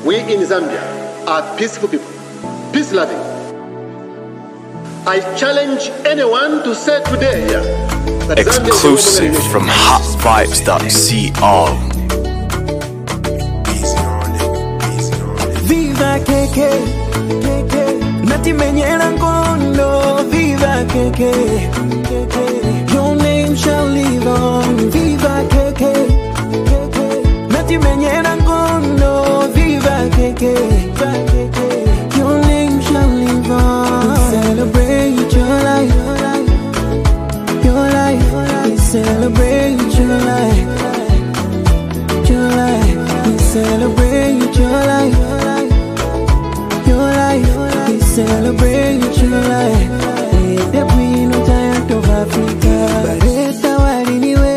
We in Zambia are peaceful people, peace-loving. I challenge anyone to say today that exclusive from hotvibes.co. Viva KK, Nati menyera ngondo. Viva KK, your name shall live on. Viva KK, Nati menyera ngondo. Viva KK, your name shall live on. Celebrate your life, your life. We celebrate your life, your life. We celebrate your life, your life. We celebrate your life. We're the queen of giant of Africa. Bareta wariniwe,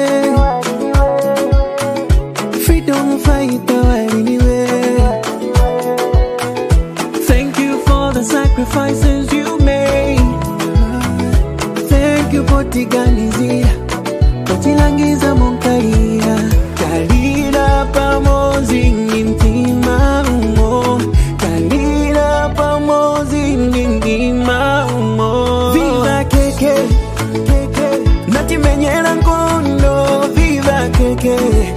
freedom fighter wariniwe. Thank you for the sacrifices you made. Thank you for Tiganizia, Patilangiza Monkalia. Kalira pamozi nintima umo, kalira pamozi nintima umo. Viva KK, Nati menyera ngondo. Viva KK,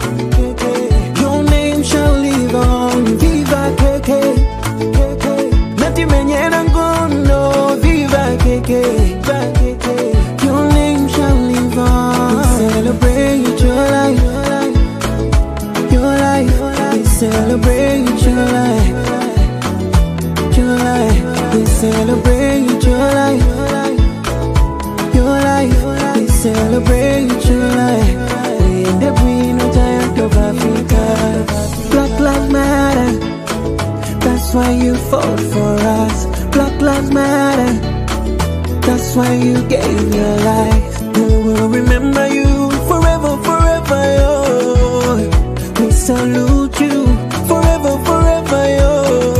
your name shall live on. Viva KK, Nati menyera ngondo. Viva KK, your name shall live on. Celebrate your life, your life. We celebrate your life, your life. We celebrate your life, your life. We celebrate your life. We're the queen of giant of Africa. Black lives matter, that's why you fought for us. Black lives matter, that's why you gave your life. We will remember you forever, forever, yo. We salute you forever, forever, yo.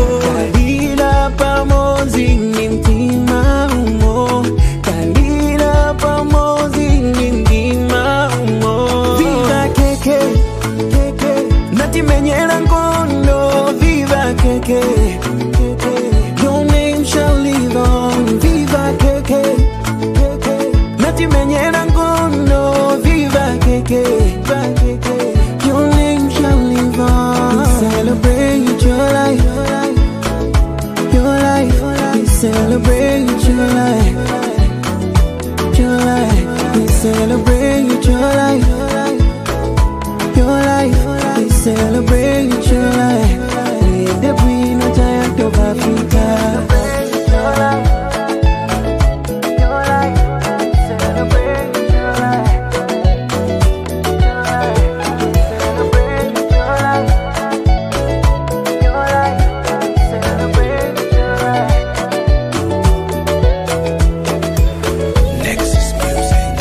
Kalira pamozi nintima umo, kalira pamozi nintima umo. Viva KK, Nati menyera ngondo. Viva KK, your name shall live on. Viva KK, Nati menyera ngondo. Viva KK, your name shall live on. Celebrate your life, your life. We celebrate your life, your life. We celebrate your life, your life. We celebrate your life. We're the queen of giant of Africa.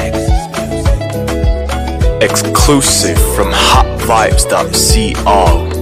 Exclusive from hotvibes.co.